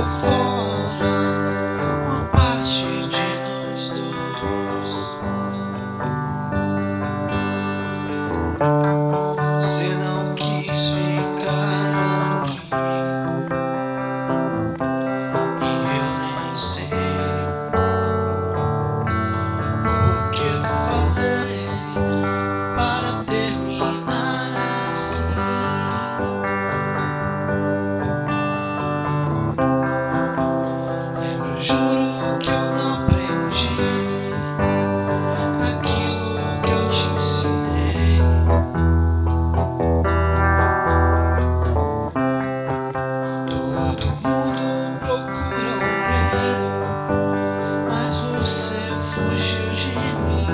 fora uma parte de nós dois. Você não quis ficar aqui e eu nem sei o que falei para terminar assim. Juro que eu não aprendi aquilo que eu te ensinei. Todo mundo procura um bem, mas você fugiu de mim.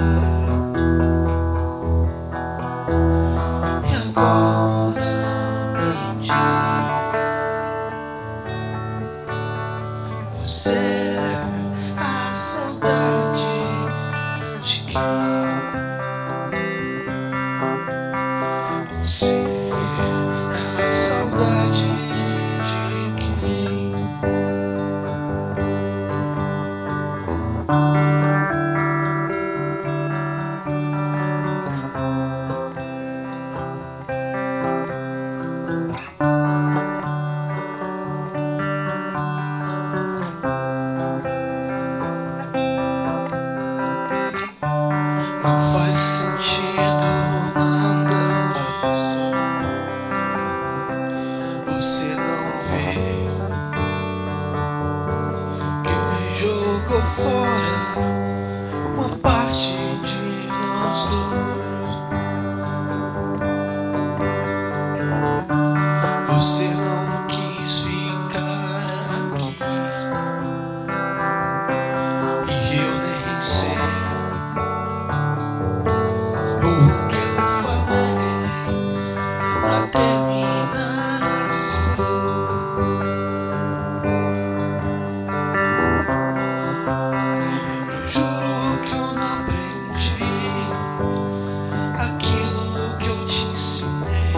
E agora mente. Você é a saudade de quem? Você é a saudade de quem? Não faz sentido nada disso. Você não vê que me jogou fora uma parte de nós dois. Você não quis ficar aqui e eu nem sei o que eu falei pra terminar assim. Lembro, juro que eu não aprendi aquilo que eu te ensinei.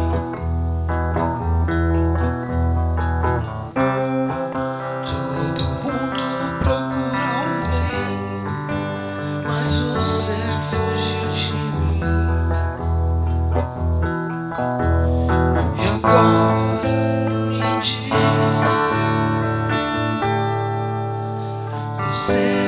Todo mundo procura um bem, mas você fugiu de mim. E agora me diz, você